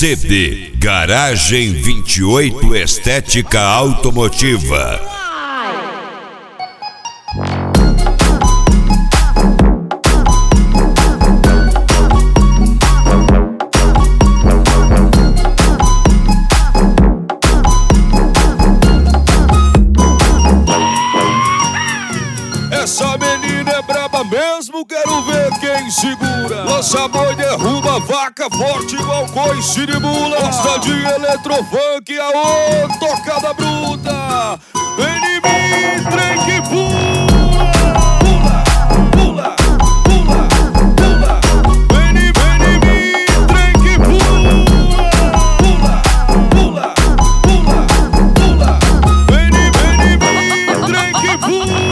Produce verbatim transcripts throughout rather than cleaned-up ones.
C D Garagem vinte e oito Estética Automotiva. Essa menina é braba mesmo, quero ver quem segura. Lança boi, derruba vaca, forte igual coice de mula. Gosta de eletrofunk, aô, tocada bruta. Vem em mim, trem que pula. Pula, pula, pula, pula. Vem em mim, vem em mim, trem que pula. Pula, pula, pula, pula. Vem em mim, vem em mim, trem que pula.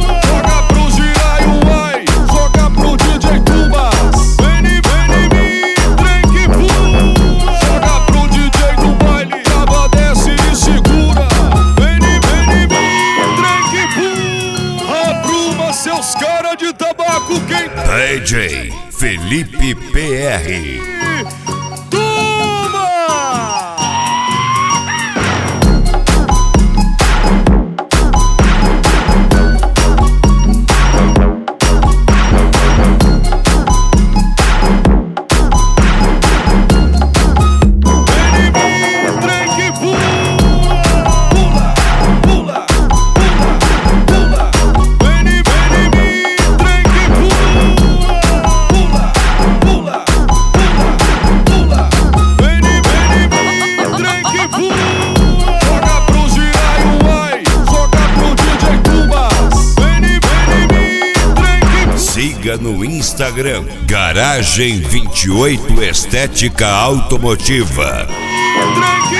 Seus cara de tabaco, quem D J Felipe P R. Toma! Siga no Instagram Garagem vinte e oito Estética Automotiva.